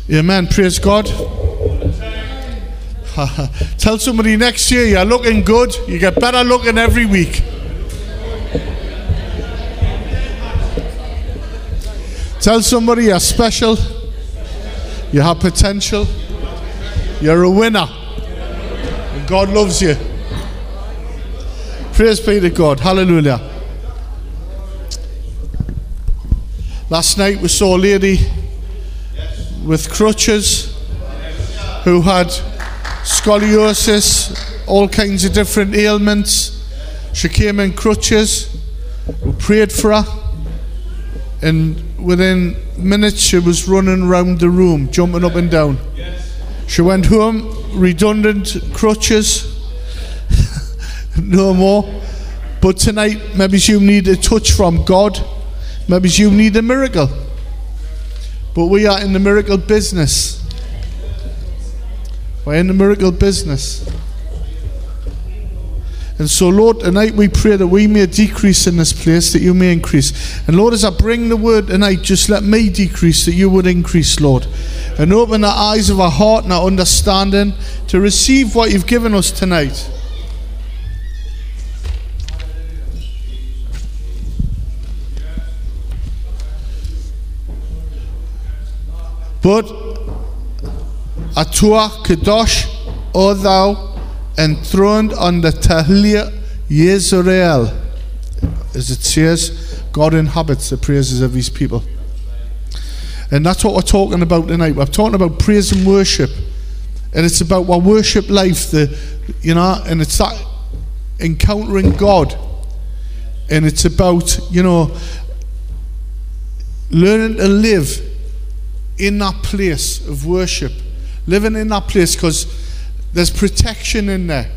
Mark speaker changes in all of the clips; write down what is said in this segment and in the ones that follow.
Speaker 1: Amen. Praise God. Tell somebody next year you're looking good. You get better looking every week. Tell somebody you're special. You have potential. You're a winner. And God loves you. Praise be to God. Hallelujah. Last night we saw a lady with crutches who had scoliosis, all kinds of different ailments. She came in crutches. We prayed for her, and within minutes she was running around the room, jumping up and down. She went home, redundant crutches, no more. But tonight, maybe you need a touch from God. Maybe you need a miracle. But we are in the miracle business. We're in the miracle business. And so, Lord, tonight we pray that we may decrease in this place, that you may increase. And Lord, as I bring the word tonight, just let me decrease, that you would increase, Lord. And open the eyes of our heart and our understanding to receive what you've given us tonight. But Atua Kadosh, O thou, enthroned on the Tahlia Yisrael. As it says, God inhabits the praises of his people. And that's what we're talking about tonight. We're talking about praise and worship. And it's about our worship life, and it's that encountering God. And it's about, learning to live in that place of worship, living in that place, because there's protection in there.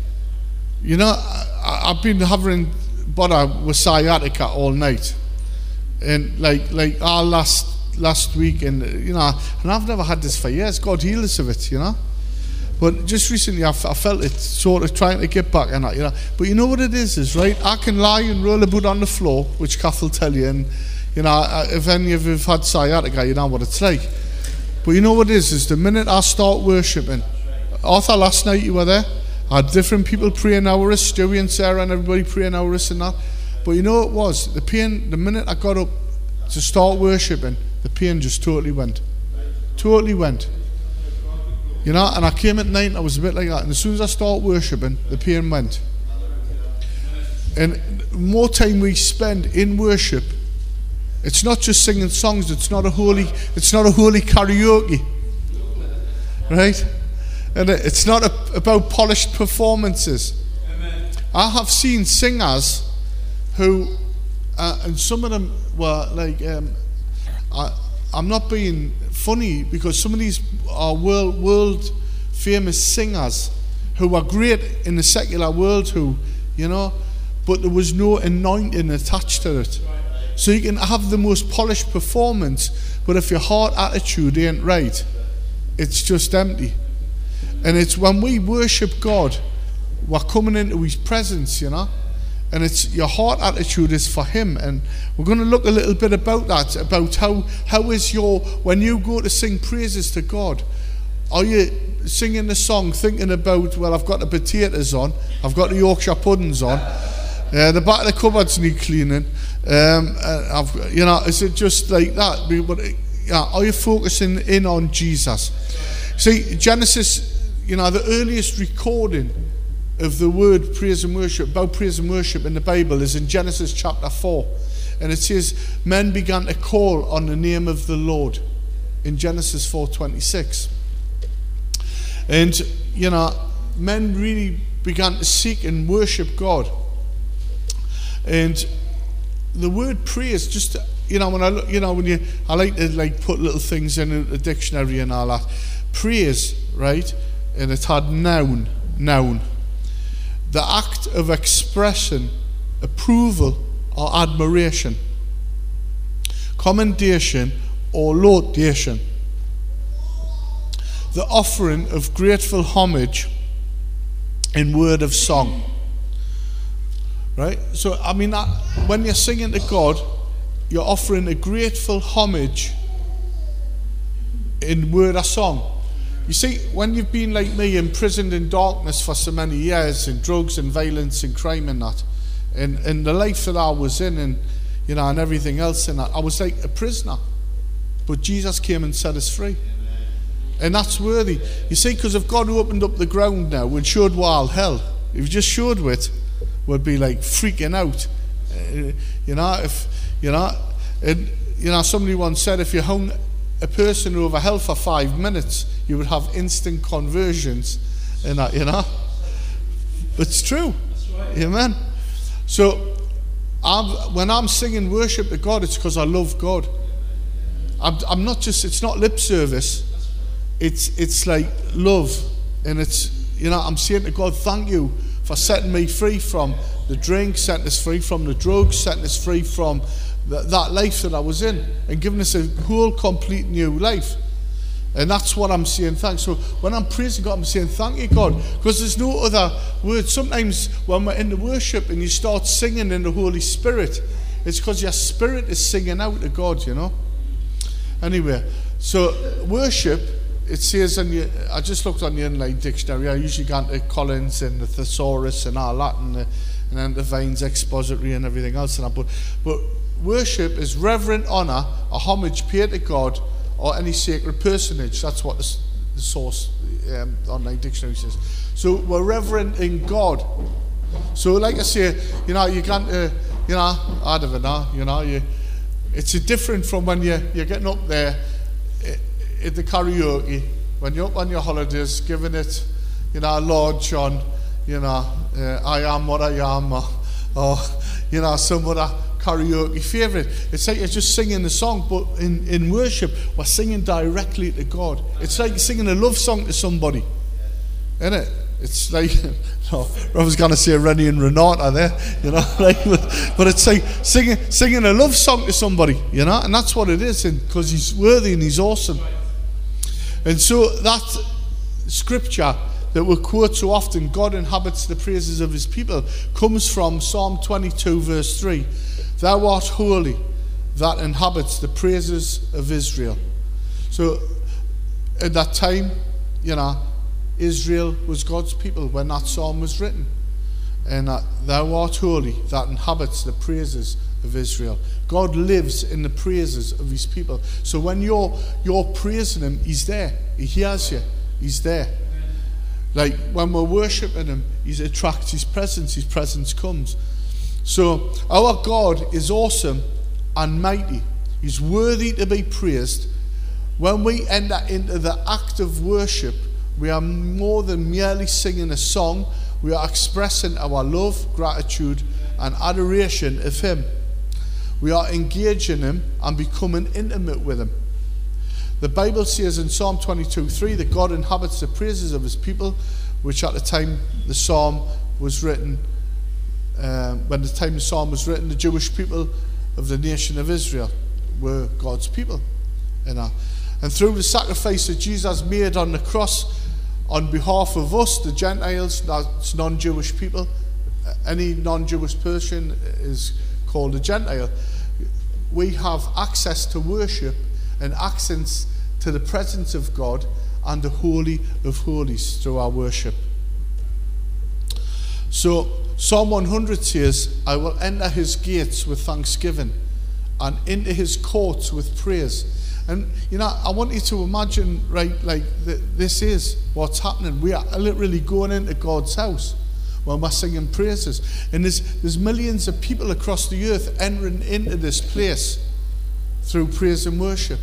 Speaker 1: I've been having bother with sciatica all night, and like our last week, and and I've never had this for years. God healed us of it, But just recently, I felt it sort of trying to get back, and But you know what it is right? I can lie and roll about on the floor, which Kath will tell you, and if any of you have had sciatica, you know what it's like. But you know what it is the minute I start worshipping. Arthur, last night you were there. I had different people praying over us, Stewie and Sarah and everybody praying over us and that. But you know what it was? The pain, the minute I got up to start worshipping, the pain just totally went. Totally went. And I came at night and I was a bit like that. And as soon as I start worshipping, the pain went. And more time we spend in worship, it's not just singing songs. It's not a holy karaoke, right? And it's not about polished performances. Amen. I have seen singers who, and some of them were like, I'm not being funny, because some of these are world famous singers who are great in the secular world, but there was no anointing attached to it. So you can have the most polished performance, but if your heart attitude ain't right, it's just empty. And it's when we worship God, we're coming into his presence, and it's your heart attitude is for him. And we're going to look a little bit about that, about how is when you go to sing praises to God, are you singing the song thinking about, well, I've got the potatoes on, I've got the Yorkshire puddings on, the back of the cupboards need cleaning, is it just like that? Are you focusing in on Jesus? See, Genesis, the earliest recording of the word praise and worship, about praise and worship in the Bible, is in Genesis chapter 4. And it says, men began to call on the name of the Lord in Genesis 4:26. And, men really began to seek and worship God. And the word praise, just, when I look, I like to put little things in the dictionary and all that. Praise, right? And it had noun. The act of expressing approval or admiration, commendation or laudation, the offering of grateful homage in word of song. Right? So, when you're singing to God, you're offering a grateful homage in word or song. You see, when you've been like me, imprisoned in darkness for so many years, in drugs and violence and crime and that, and the life that I was in, and you know, and everything else in that, I was like a prisoner. But Jesus came and set us free. And that's worthy. You see, because if God opened up the ground now and showed wild hell, if he just showed it, we'd be like freaking out. You know, if you know, and you know, somebody once said if you hung a person over hell for 5 minutes, you would have instant conversions, and that, you know. It's true. Right. Amen. So, when I'm singing worship to God, it's because I love God. I'm not just. It's not lip service. It's like love, and it's, you know, I'm saying to God, thank you for setting me free from the drink, setting us free from the drugs, setting us free from that life that I was in, and giving us a whole complete new life. And that's what I'm saying thanks. So when I'm praising God, I'm saying thank you, God, because there's no other word. Sometimes when we're in the worship and you start singing in the Holy Spirit, it's because your spirit is singing out to God, you know. Anyway, so worship, it says, I just looked on the inline dictionary. I usually go into Collins and the Thesaurus and all that, and then the Vine's Expository and everything else. But worship is reverent honour, a homage paid to God or any sacred personage. That's what the source online dictionary says. So we're reverenting God. So like I say, you know, you can't, you know, I don't know, you know, it's different from when you're getting up there at the karaoke, when you're up on your holidays, giving it, you know, Lord John, you know, I am what I am, or you know, some other karaoke favourite. It's like you're just singing the song, but in worship, we're singing directly to God. It's like singing a love song to somebody, isn't it? It's like, no, I was going to say Rennie and Renata there, you know, like, but it's like singing a love song to somebody, you know, and that's what it is, because he's worthy and he's awesome. And so that scripture that we quote so often, God inhabits the praises of his people, comes from Psalm 22 verse 3. Thou art holy, that inhabits the praises of Israel. So at that time, you know, Israel was God's people when that psalm was written. And thou art holy, that inhabits the praises of Israel. God lives in the praises of his people. So when you're praising him, he's there. He hears you. He's there. Like when we're worshiping him, he attracts his presence comes. So our God is awesome and mighty. He's worthy to be praised. When we enter into the act of worship, we are more than merely singing a song. We are expressing our love, gratitude, and adoration of him. We are engaging him and becoming intimate with him. The Bible says in Psalm 22:3 that God inhabits the praises of his people, which at the time the psalm was written, the Jewish people of the nation of Israel were God's people. And through the sacrifice that Jesus made on the cross on behalf of us, the Gentiles, that's non-Jewish people, any non-Jewish person is called a Gentile, we have access to worship and access to the presence of God and the Holy of Holies through our worship. So Psalm 100 says, I will enter his gates with thanksgiving and into his courts with praise. And you know, I want you to imagine, right, like this is what's happening. We are literally going into God's house when we're singing praises. And there's millions of people across the earth entering into this place through praise and worship.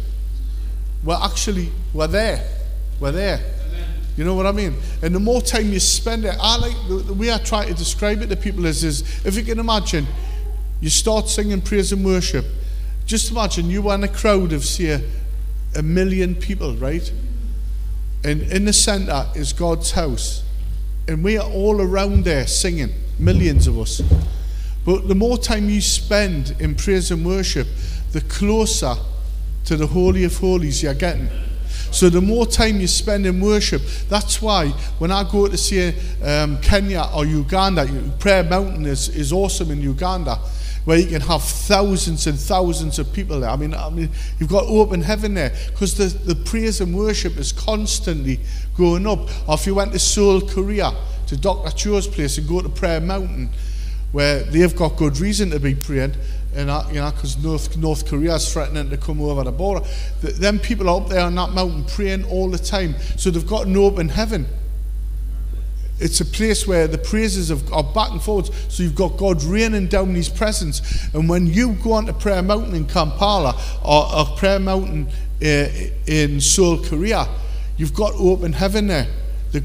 Speaker 1: We're there. You know what I mean? And the more time you spend it, the way I try to describe it to people is if you can imagine, you start singing praise and worship. Just imagine you were in a crowd of, say, 1 million people, right? And in the centre is God's house. And we are all around there singing, millions of us. But the more time you spend in praise and worship, the closer to the Holy of Holies you're getting. So the more time you spend in worship, that's why when I go to say Kenya or Uganda, Prayer Mountain is awesome in Uganda. where you can have thousands and thousands of people there. I mean, you've got open heaven there, because the praise and worship is constantly going up. Or if you went to Seoul, Korea, to Dr. Cho's place and go to Prayer Mountain, where they've got good reason to be praying, and because North Korea is threatening to come over the border. Them people are up there on that mountain praying all the time. So they've got an open heaven. It's a place where the praises are back and forwards. So you've got God raining down His presence. And when you go onto Prayer Mountain in Kampala or Prayer Mountain in Seoul, Korea, you've got open heaven there. The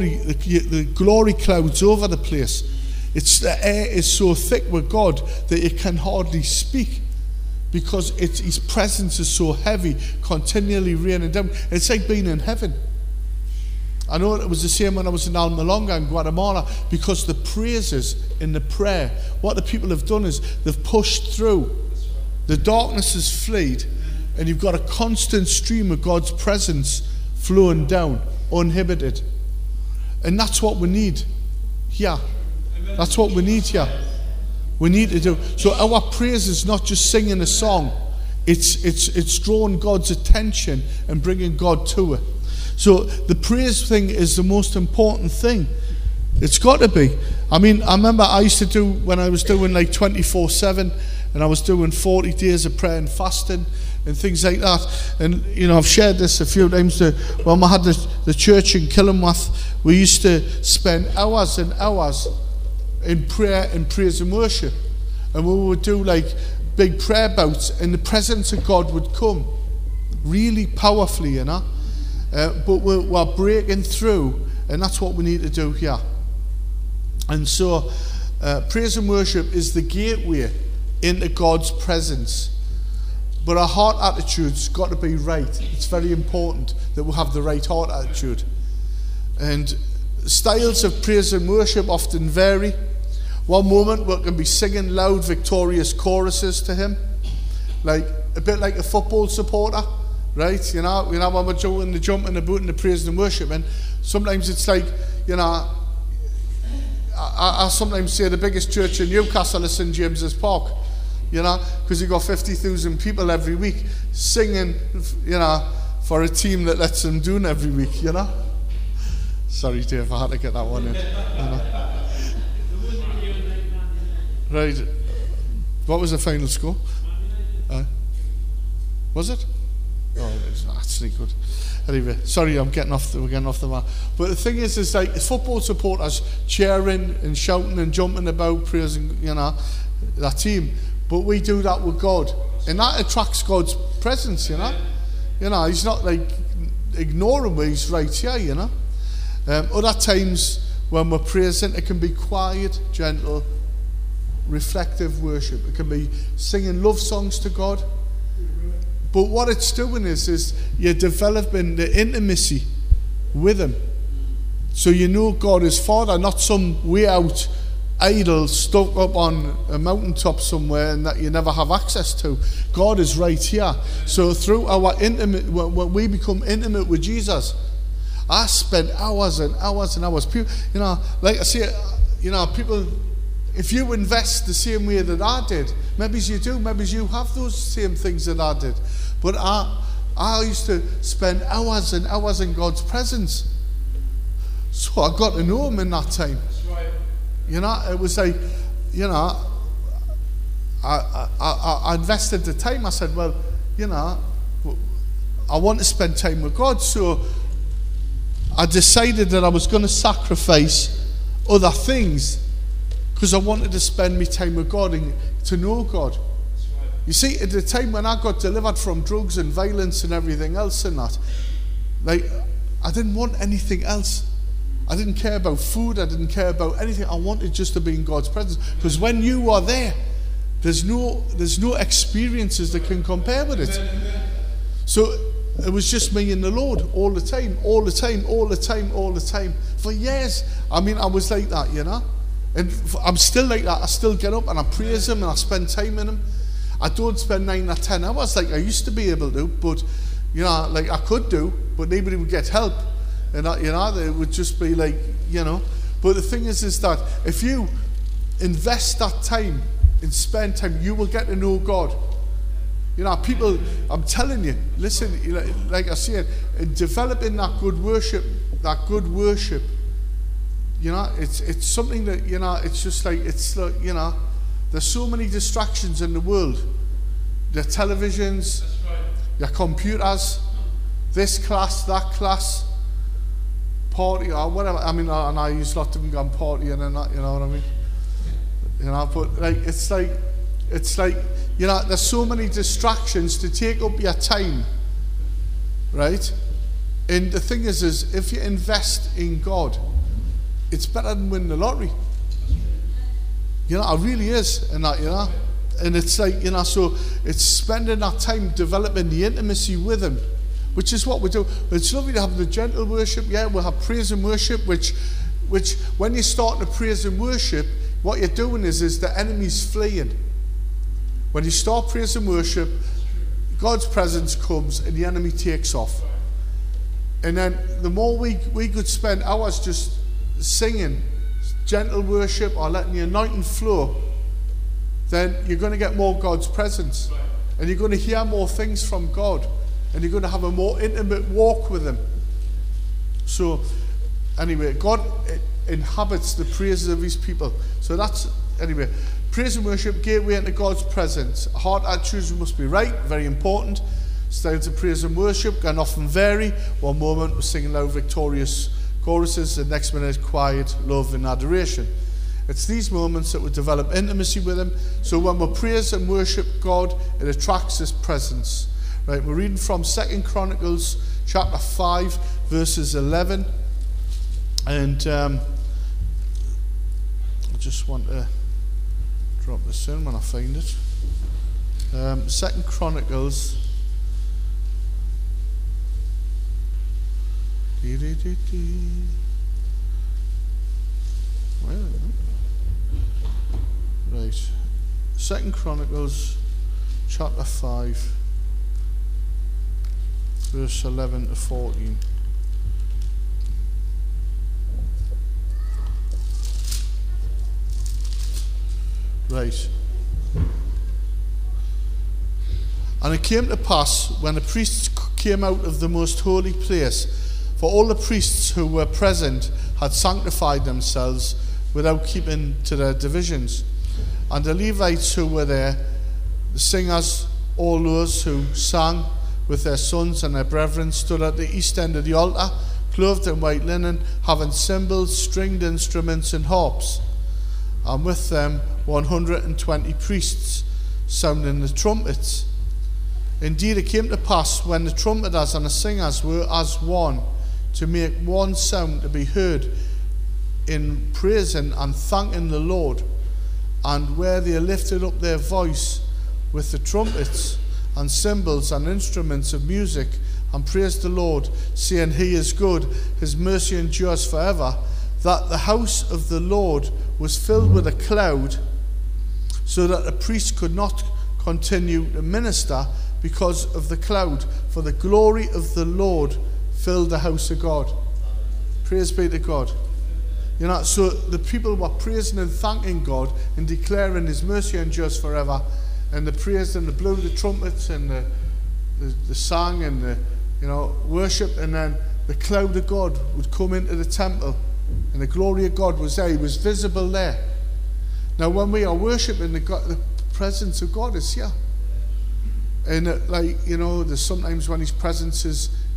Speaker 1: glory clouds over the place. The air is so thick with God that you can hardly speak, because His presence is so heavy, continually raining down. It's like being in heaven. I know it was the same when I was in Almalonga in Guatemala, because the praises in the prayer, what the people have done is they've pushed through. The darkness has fled, and you've got a constant stream of God's presence flowing down, uninhibited. And that's what we need here. That's what we need here. We need to do. So our praise is not just singing a song. It's drawing God's attention and bringing God to it. So the praise thing is the most important thing. It's got to be. I mean, I remember I used to do, when I was doing like 24/7, and I was doing 40 days of prayer and fasting and things like that. And, I've shared this a few times. When we had the church in Killingworth, we used to spend hours and hours in prayer and praise and worship. And we would do like big prayer bouts, and the presence of God would come really powerfully, but we're breaking through, and that's what we need to do here. And so praise and worship is the gateway into God's presence. But our heart attitude's got to be right. It's very important that we have the right heart attitude. And styles of praise and worship often vary. One moment we can be singing loud, victorious choruses to Him, like a bit like a football supporter, right? When we're doing the jump and the boot and the praise and worship, and sometimes it's like, I sometimes say the biggest church in Newcastle is St James's Park, because you've got 50,000 people every week singing, for a team that lets them do it every week, Sorry, Dave, I had to get that one in. Right. What was the final score? Was it? Oh, it's actually good. Anyway, sorry, we're getting off the mark. But the thing is like football supporters cheering and shouting and jumping about, praising, that team. But we do that with God, and that attracts God's presence. He's not like ignoring me. He's right here. Other times when we're praising, it can be quiet, gentle, reflective worship. It can be singing love songs to God. But what it's doing is you're developing the intimacy with Him. So God is Father, not some way out idol stuck up on a mountaintop somewhere and that you never have access to. God is right here. So through our when we become intimate with Jesus, I spend hours and hours and hours. People, like I say, people, if you invest the same way that I did, maybe you do, maybe you have those same things that I did. But I used to spend hours and hours in God's presence. So I got to know Him in that time. That's right. It was like, I invested the time. I said, well, I want to spend time with God. So I decided that I was going to sacrifice other things because I wanted to spend my time with God and to know God. You see, at the time when I got delivered from drugs and violence and everything else and that, like, I didn't want anything else. I didn't care about food. I didn't care about anything. I wanted just to be in God's presence. Because when you are there, there's no experiences that can compare with it. So it was just me and the Lord all the time, all the time, all the time, all the time. For years, I was like that, And I'm still like that. I still get up and I praise Him and I spend time in Him. I don't spend 9 or 10 hours like I used to be able to, but, like I could do, but nobody would get help. And, it would just be like, But the thing is that if you invest that time and spend time, you will get to know God. You know, people, I'm telling you, listen, like I said, in developing that good worship, you know, it's something that, you know, it's just like, it's like, you know, there's so many distractions in the world. Your televisions, your computers, this class, that class, party, or whatever. I mean, and I used lot of them going partying and that, you know what I mean? You know, but like, it's like, you know, there's so many distractions to take up your time, right? And the thing is if you invest in God, it's better than winning the lottery. You know, it really is, and that, you know. And it's like, you know, so it's spending that time developing the intimacy with Him, which is what we do. It's lovely to have the gentle worship. Yeah, we'll have praise and worship, which when you're starting to praise and worship, what you're doing is the enemy's fleeing. When you start praise and worship, God's presence comes and the enemy takes off. And then the more we could spend hours just singing gentle worship or letting the anointing flow, then you're going to get more God's presence. And you're going to hear more things from God. And you're going to have a more intimate walk with Him. So, anyway, God inhabits the praises of His people. So that's, anyway, praise and worship, gateway into God's presence. Heart attitudes must be right, very important. Styles of praise and worship can often vary. One moment we're singing loud, victorious choruses, the next minute quiet, love and adoration. It's these moments that we develop intimacy with Him. So when we praise and worship God, it attracts His presence. Right, we're reading from 2 Chronicles chapter 5, verses 11. And I just want to drop this in when I find it. 2 Chronicles. Right. 2 Chronicles chapter 5, verse 11 to 14. Right. And it came to pass, when the priests came out of the most holy place, for all the priests who were present had sanctified themselves without keeping to their divisions. And the Levites who were there, the singers, all those who sang with their sons and their brethren, stood at the east end of the altar, clothed in white linen, having cymbals, stringed instruments, and harps. And with them 120 priests, sounding the trumpets. Indeed, it came to pass, when the trumpeters and the singers were as one, to make one sound to be heard in praising and thanking the Lord, and where they lifted up their voice with the trumpets and cymbals and instruments of music, and praised the Lord, saying, He is good, His mercy endures forever, that the house of the Lord was filled with a cloud, so that the priest could not continue to minister because of the cloud, for the glory of the Lord filled the house of God. Praise be to God. You know, so the people were praising and thanking God and declaring His mercy endures forever, and the praise and the blew the trumpets and the sang and the, you know, worship, and then the cloud of God would come into the temple, and the glory of God was there. He was visible there. Now, when we are worshiping, the presence of God is here. And like, you know, there's sometimes when His presence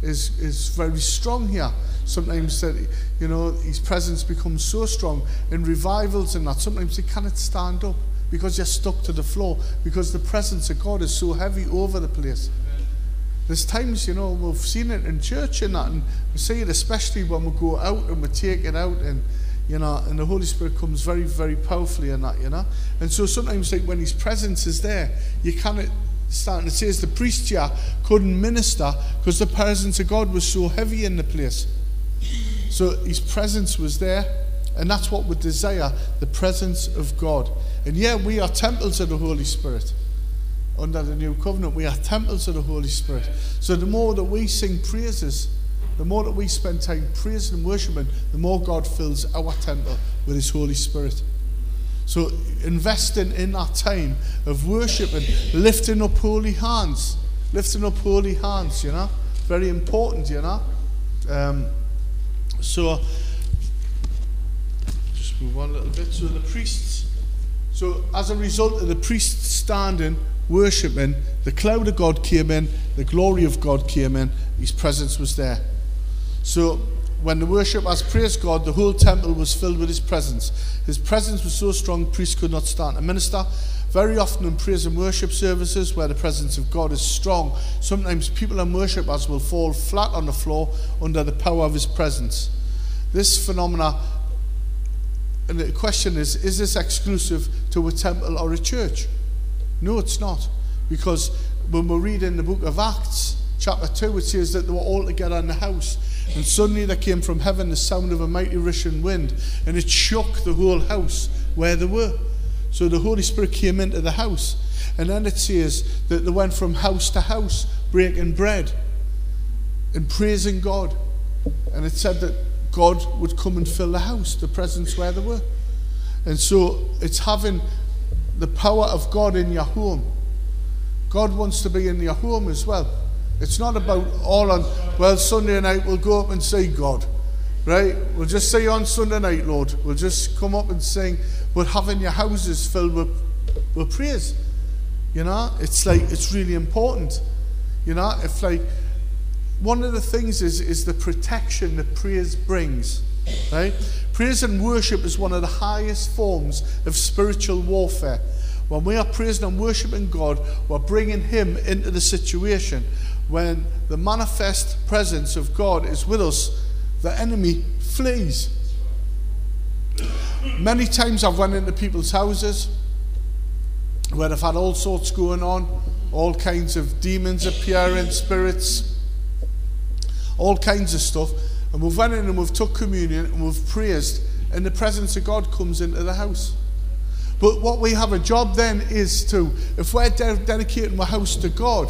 Speaker 1: is very strong here. Sometimes that, you know, His presence becomes so strong in revivals and that. Sometimes you cannot stand up because you're stuck to the floor, because the presence of God is so heavy over the place. There's times, you know, we've seen it in church and that, and we see it especially when we go out and we take it out, and, you know, and the Holy Spirit comes very, very powerfully in that, you know. And so sometimes, like, when His presence is there, you cannot stand. It says the priest here couldn't minister because the presence of God was so heavy in the place. So His presence was there, and that's what we desire, the presence of God. And yeah, we are temples of the Holy Spirit. Under the new covenant, we are temples of the Holy Spirit. So the more that we sing praises, the more that we spend time praising and worshiping, the more God fills our temple with His Holy Spirit. So investing in that time of worship and lifting up holy hands. Lifting up holy hands, you know. Very important, you know. So, just move on a little bit. So the priests, so as a result of the priests standing, worshipping, the cloud of God came in, the glory of God came in, his presence was there. So when the worshippers praised God, the whole temple was filled with his presence. His presence was so strong, priests could not stand to minister. Very often in praise and worship services where the presence of God is strong, sometimes people and worshippers will fall flat on the floor under the power of his presence. This phenomena, and the question is this exclusive to a temple or a church? No, it's not. Because when we read in the book of Acts, chapter 2, it says that they were all together in the house. And suddenly there came from heaven the sound of a mighty rushing wind, and it shook the whole house where they were. So the Holy Spirit came into the house. And then it says that they went from house to house, breaking bread and praising God. And it said that God would come and fill the house, the presence where they were. And so it's having the power of God in your home. God wants to be in your home as well. It's not about all on, well, Sunday night we'll go up and see God, right? We'll just say on Sunday night, Lord. We'll just come up and sing, but having your houses filled with praise. You know, it's like, it's really important. You know, if like, one of the things is the protection that praise brings, right? Praise and worship is one of the highest forms of spiritual warfare. When we are praising and worshiping God, we're bringing him into the situation. When the manifest presence of God is with us, the enemy flees. Many times I've went into people's houses where they've had all sorts going on, all kinds of demons appearing, spirits, all kinds of stuff, and we've went in and we've took communion and we've praised, and the presence of God comes into the house. But what we have a job then is to, if we're dedicating our house to God,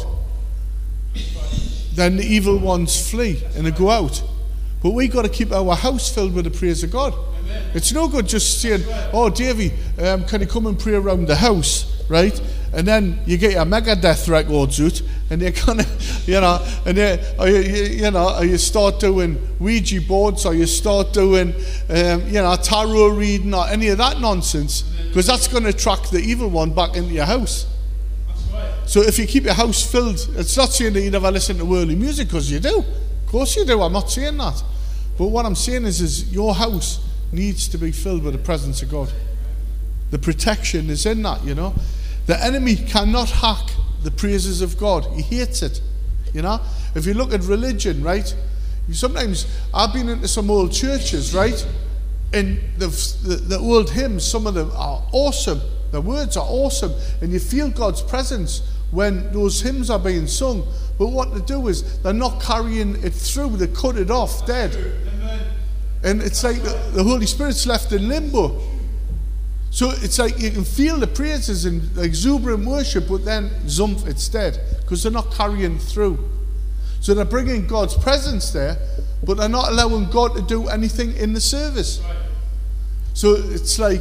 Speaker 1: then the evil ones flee and they go out. But we've got to keep our house filled with the praise of God. Amen. It's no good just saying, oh, Davey, can you come and pray around the house, right? And then you get your Megadeth records out, and you're kind of, you know, and or you start doing Ouija boards, or you start doing, tarot reading, or any of that nonsense, because that's going to attract the evil one back into your house. So if you keep your house filled, it's not saying that you never listen to worldly music, because you do. Of course you do, I'm not saying that. But what I'm saying is your house needs to be filled with the presence of God. The protection is in that, you know. The enemy cannot hack the praises of God. He hates it, you know. If you look at religion, right, sometimes I've been into some old churches, right, and the old hymns, some of them are awesome. The words are awesome, and you feel God's presence when those hymns are being sung. But what they do is they're not carrying it through, they cut it off dead. And it's like the Holy Spirit's left in limbo. So it's like you can feel the praises and exuberant worship, but then zumph, it's dead, because they're not carrying through. So they're bringing God's presence there, but they're not allowing God to do anything in the service. So it's like,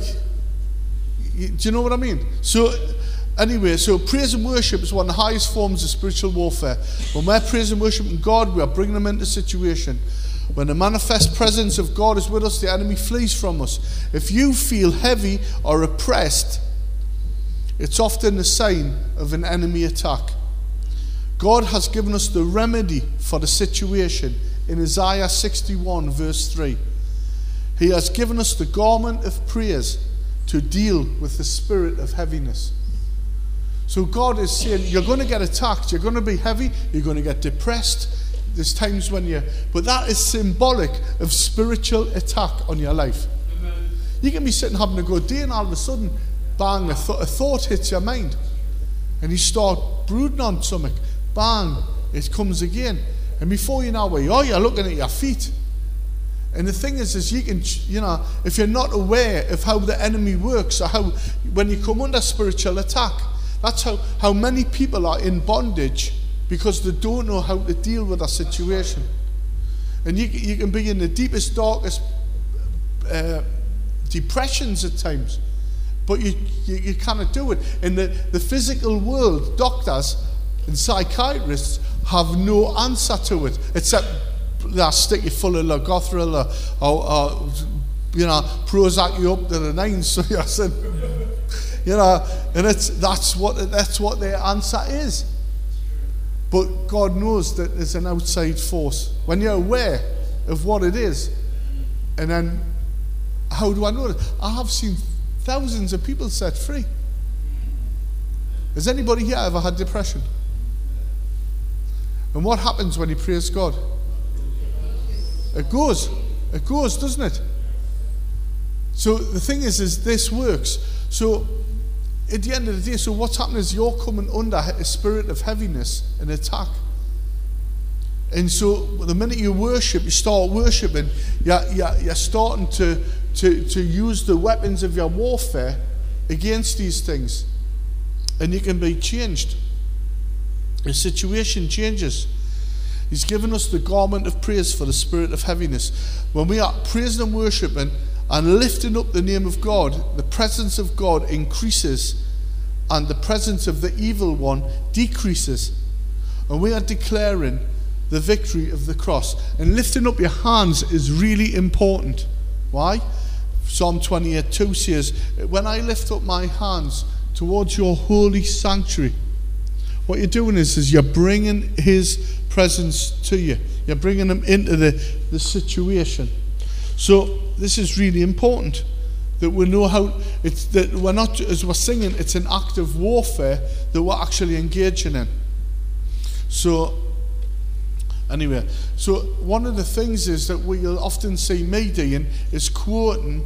Speaker 1: do you know what I mean? So anyway, so praise and worship is one of the highest forms of spiritual warfare. When we're praising and worshiping God, we are bringing them into situation. When the manifest presence of God is with us, the enemy flees from us. If you feel heavy or oppressed, it's often a sign of an enemy attack. God has given us the remedy for the situation in Isaiah 61 verse 3. He has given us the garment of praise to deal with the spirit of heaviness. So God is saying, you're going to get attacked, you're going to be heavy, you're going to get depressed. There's times when but that is symbolic of spiritual attack on your life. Amen. You can be sitting having a good day, and all of a sudden, bang, a thought hits your mind. And you start brooding on something. Bang, it comes again. And before you know where you are, you're looking at your feet. And the thing is you can, if you're not aware of how the enemy works, or how, when you come under spiritual attack, that's how many people are in bondage, because they don't know how to deal with a situation. And you can be in the deepest, darkest depressions at times, But you cannot do it. In the physical world, doctors and psychiatrists have no answer to it, except they'll stick you full of Logothril or Prozac you up to the nines. So you said, and that's what their answer is. But God knows that there's an outside force. When you're aware of what it is, and then how do I know it? I have seen thousands of people set free. Has anybody here ever had depression? And what happens when you praise God? It goes, doesn't it? So the thing is this works. So at the end of the day, so what's happening is you're coming under a spirit of heaviness and attack. And so the minute you worship, you start worshiping, you're starting to use the weapons of your warfare against these things. And you can be changed. The situation changes. He's given us the garment of praise for the spirit of heaviness. When we are praising and worshiping and lifting up the name of God, the presence of God increases and the presence of the evil one decreases. And we are declaring the victory of the cross. And lifting up your hands is really important. Why? Psalm 28:2 says, when I lift up my hands towards your holy sanctuary, what you're doing is you're bringing his presence to you. You're bringing him into the situation. So this is really important, that we know how it's, that we're not, as we're singing, it's an act of warfare that we're actually engaging in. So anyway, so one of the things is that we'll often see me doing is quoting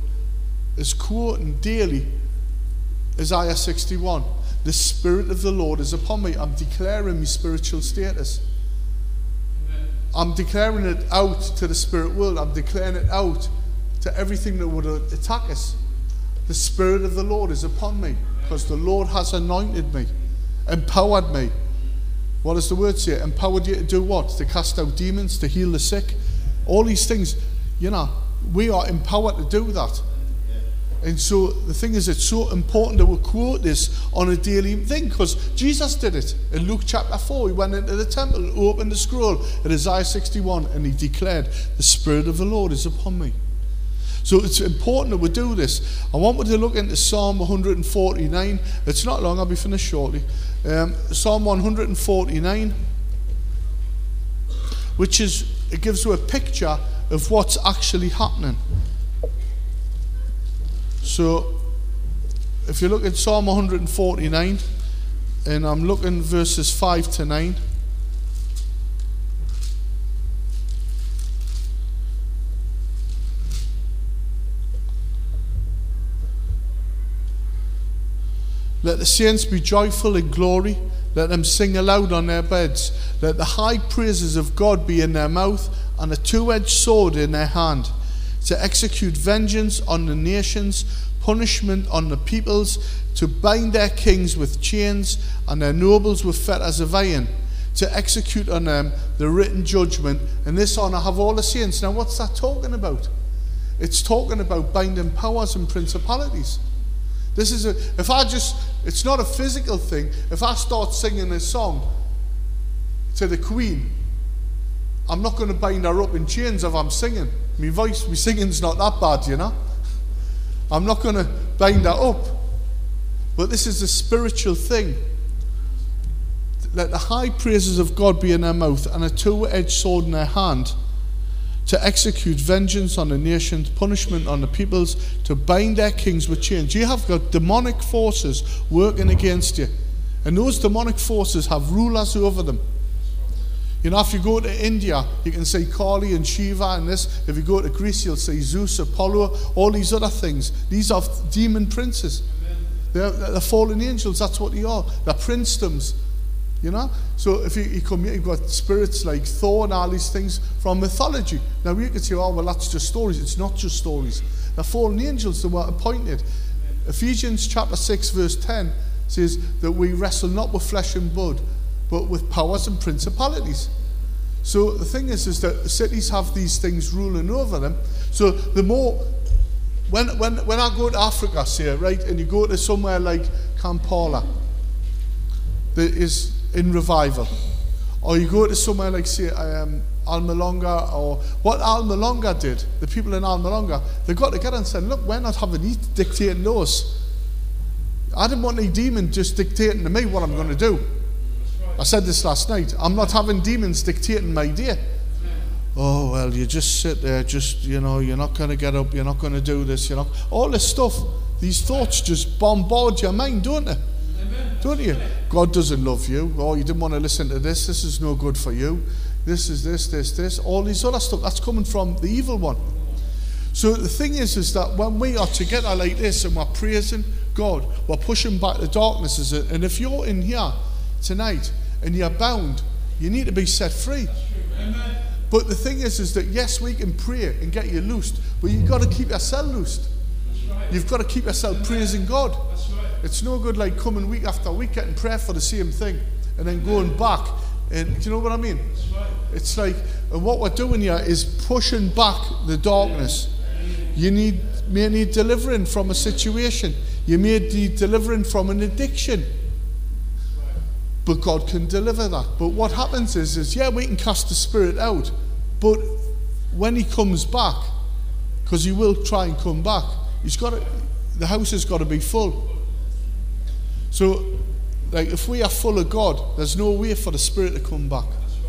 Speaker 1: daily Isaiah 61. The Spirit of the Lord is upon me. I'm declaring my spiritual status. Amen. I'm declaring it out to the spirit world. I'm declaring it out to everything that would attack us. The Spirit of the Lord is upon me because the Lord has anointed me, empowered me. What does the word say? Empowered you to do what? To cast out demons, to heal the sick. All these things, we are empowered to do that. And so the thing is, it's so important that we quote this on a daily thing, because Jesus did it. In Luke chapter 4, he went into the temple, opened the scroll at Isaiah 61, and he declared, the Spirit of the Lord is upon me. So it's important that we do this. I want you to look into Psalm 149. It's not long, I'll be finished shortly. Psalm 149, it gives you a picture of what's actually happening. So, if you look at Psalm 149, and I'm looking verses 5 to 9. Let the saints be joyful in glory. Let them sing aloud on their beds. Let the high praises of God be in their mouth and a two-edged sword in their hand, to execute vengeance on the nations, punishment on the peoples, to bind their kings with chains and their nobles with fetters of iron, to execute on them the written judgment. And this honour have all the saints. Now what's that talking about? It's talking about binding powers and principalities. This is it's not a physical thing. If I start singing a song to the Queen, I'm not going to bind her up in chains if I'm singing. My singing's not that bad, I'm not going to bind her up. But this is a spiritual thing. Let the high praises of God be in their mouth and a two-edged sword in their hand, to execute vengeance on the nations, punishment on the peoples, to bind their kings with chains. You have got demonic forces working against you. And those demonic forces have rulers over them. If you go to India, you can see Kali and Shiva and this. If you go to Greece, you'll see Zeus, Apollo, all these other things. These are demon princes. They're fallen angels, that's what they are. They're princedoms. So if you come here, you've got spirits like Thor and all these things from mythology. Now you could say, oh, well, that's just stories. It's not just stories. They're fallen angels that were appointed. Ephesians chapter 6 verse 10 says that we wrestle not with flesh and blood, but with powers and principalities. So the thing is that cities have these things ruling over them. So the more when I go to Africa, say, right, and you go to somewhere like Kampala that is in revival, or you go to somewhere like, say, Almalonga, or what Almalonga did, the people in Almalonga, they got together and said, look, we're not having these dictating to us. I didn't want any demon just dictating to me what I'm going to do. I said this last night. I'm not having demons dictating my day. Oh, well, you just sit there, you're not going to get up, you're not going to do this, all this stuff. These thoughts just bombard your mind, don't they? Don't you? God doesn't love you. Oh, you didn't want to listen to this. This is no good for you. This is this. All these other stuff. That's coming from the evil one. So the thing is that when we are together like this and we're praising God, we're pushing back the darknesses. And if you're in here tonight and you're bound, you need to be set free. Amen. But the thing is that yes, we can pray and get you loosed, but you've got to keep yourself loosed. Right. You've got to keep yourself praising God. Right. It's no good like coming week after week getting prayer for the same thing and then going back. And do you know what I mean? Right. It's like, and what we're doing here is pushing back the darkness. You may need delivering from a situation. You may need delivering from an addiction. But God can deliver that. But what happens is we can cast the spirit out. But when he comes back, because he will try and come back, the house has got to be full. So, like, if we are full of God, there's no way for the spirit to come back.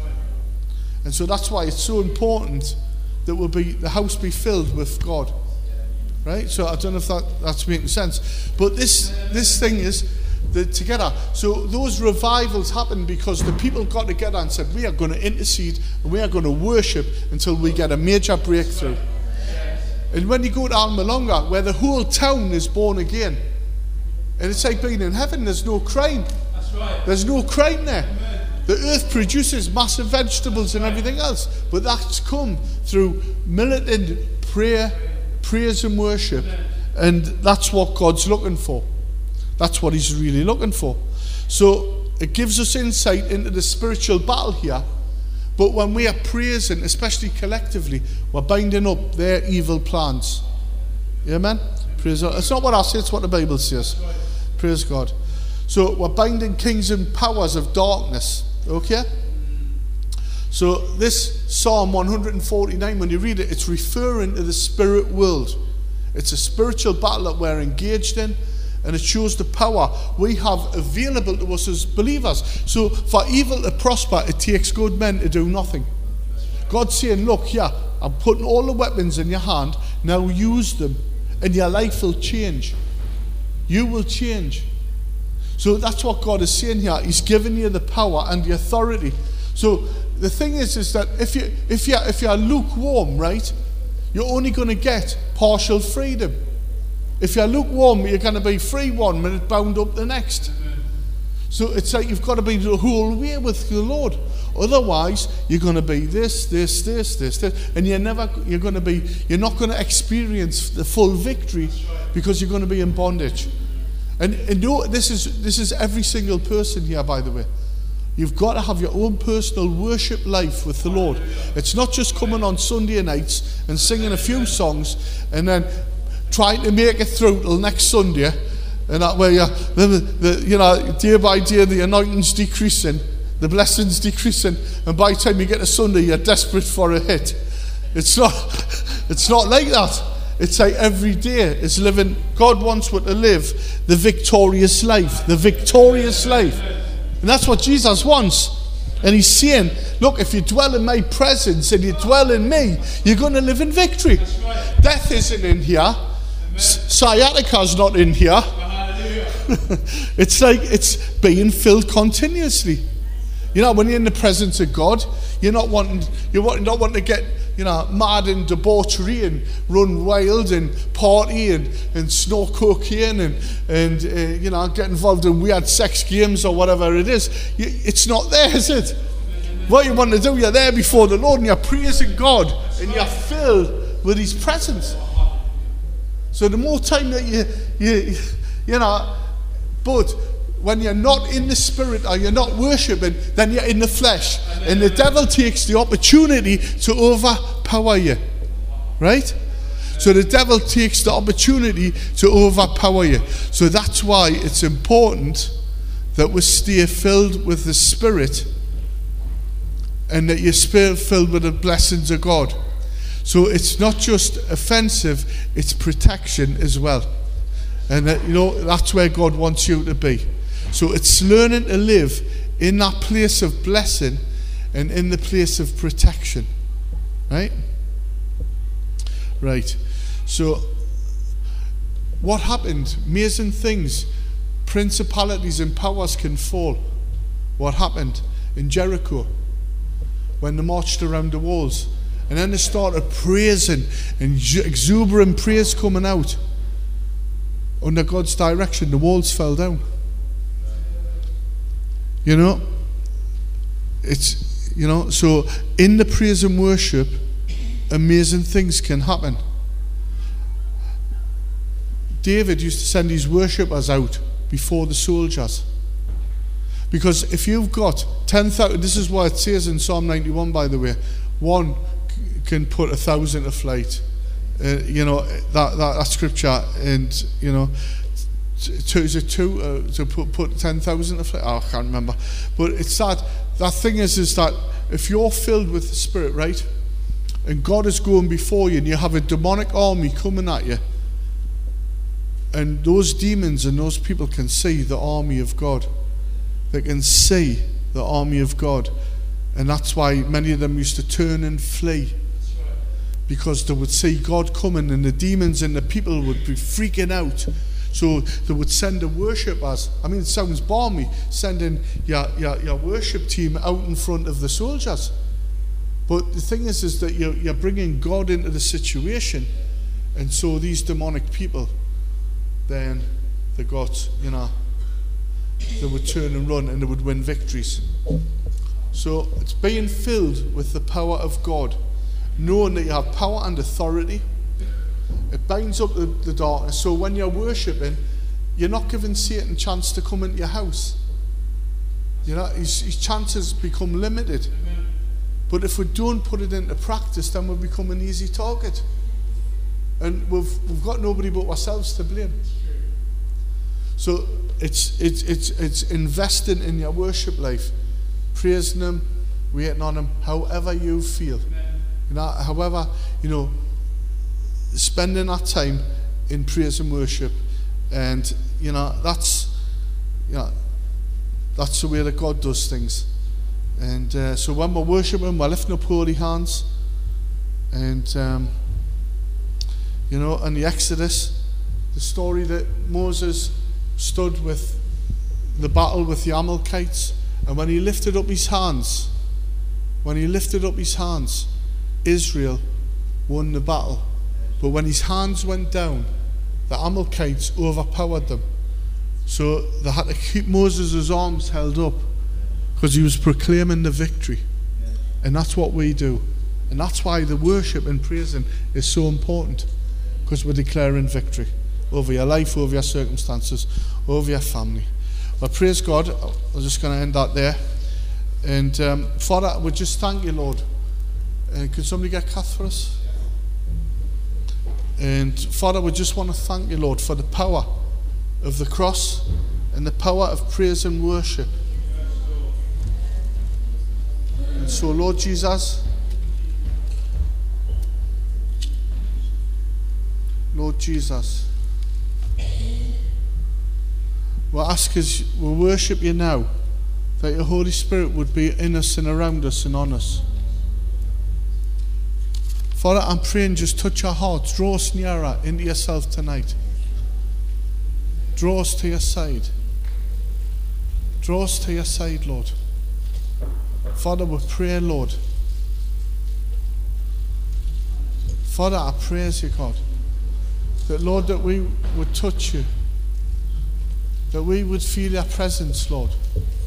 Speaker 1: And so that's why it's so important that the house be filled with God. Right? So I don't know if that's making sense. But this thing is together. So those revivals happened because the people got together and said, we are going to intercede and we are going to worship until we get a major breakthrough. And when you go to Almalonga, where the whole town is born again, and it's like being in heaven, there's no crime. That's right. There's no crime there. Amen. The earth produces massive vegetables and everything else, but that's come through militant prayer, praise and worship, and that's what God's looking for. That's what he's really looking for. So it gives us insight into the spiritual battle here. But when we are praising, especially collectively, we're binding up their evil plans. Amen? Praise God. It's not what I say, it's what the Bible says. Praise God. So we're binding kings and powers of darkness. Okay? So this Psalm 149, when you read it, it's referring to the spirit world. It's a spiritual battle that we're engaged in. And it shows the power we have available to us as believers. So for evil to prosper, it takes good men to do nothing. God's saying, look, I'm putting all the weapons in your hand. Now use them. And your life will change. You will change. So that's what God is saying here. He's given you the power and the authority. So the thing is that if you're lukewarm, right, you're only going to get partial freedom. If you're lukewarm, you're going to be free one minute, bound up the next. So it's like you've got to be the whole way with the Lord. Otherwise, you're going to be this, and you're not going to experience the full victory because you're going to be in bondage. And this is every single person here, by the way. You've got to have your own personal worship life with the Lord. It's not just coming on Sunday nights and singing a few songs and then trying to make it through till next Sunday, and that way, day by day the anointing's decreasing, the blessings decreasing, and by the time you get to Sunday, you're desperate for a hit. It's not like that. It's like every day is living. God wants us to live the victorious life, and that's what Jesus wants. And he's saying, look, if you dwell in my presence and you dwell in me, you're going to live in victory. Right. Death isn't in here. Sciatica's not in here. It's like it's being filled continuously. When you're in the presence of God, you're not wanting to get mad and debauchery and run wild and party and snort cocaine and get involved in weird sex games or whatever it is. It's not there, is it? What you want to do, you're there before the Lord and you're praising God and you're filled with his presence. So the more time that but when you're not in the spirit or you're not worshiping, then you're in the flesh. And the devil takes the opportunity to overpower you. Right? So the devil takes the opportunity to overpower you. So that's why it's important that we stay filled with the Spirit, and that you're spirit filled with the blessings of God. So it's not just offensive, it's protection as well. And that's where God wants you to be. So it's learning to live in that place of blessing and in the place of protection. Right? Right. So what happened? Amazing things. Principalities and powers can fall. What happened in Jericho when they marched around the walls? And then they started praising, and exuberant praise coming out. Under God's direction, the walls fell down. So in the praise and worship, amazing things can happen. David used to send his worshippers out before the soldiers. Because if you've got 10,000, this is what it says in Psalm 91, by the way, one can put 1,000 to flight. That scripture, and is it two to put 10,000 to flight? Oh, I can't remember. But it's that thing is that if you're filled with the Spirit, right, and God is going before you, and you have a demonic army coming at you, and those demons and those people can see the army of God. They can see the army of God. And that's why many of them used to turn and flee. Because they would see God coming, and the demons and the people would be freaking out. So they would send the worshippers. I mean, it sounds balmy, sending your worship team out in front of the soldiers. But the thing is that you're bringing God into the situation. And so these demonic people, then they would turn and run, and they would win victories. So it's being filled with the power of God, knowing that you have power and authority. It binds up the darkness. So when you're worshipping, you're not giving Satan a chance to come into your house. His chances become limited. Amen. But if we don't put it into practice, then we'll become an easy target. And we've got nobody but ourselves to blame. So it's investing in your worship life, praising Him, waiting on Him, however you feel. However, spending that time in praise and worship, and that's the way that God does things. And so when we're worshiping, we're lifting up holy hands, and in the Exodus, the story that Moses stood with the battle with the Amalekites, and when he lifted up his hands, Israel won the battle. But when his hands went down, the Amalekites overpowered them. So they had to keep Moses' arms held up, because he was proclaiming the victory. And that's what we do. And that's why the worship and praising is so important, because we're declaring victory over your life, over your circumstances, over your family. Well, praise God. I'm just going to end that there. And Father, we just thank you, Lord. Could somebody get Kath for us? And Father, we just want to thank you, Lord, for the power of the cross and the power of praise and worship. And so, Lord Jesus, we'll ask as we worship you now, that your Holy Spirit would be in us and around us and on us. Father, I'm praying, just touch our hearts, draw us nearer into yourself tonight. Draw us to your side. Draw us to your side, Lord. Father, we pray, Lord. Father, I praise you, God, that, Lord, that we would touch you, that we would feel your presence, Lord.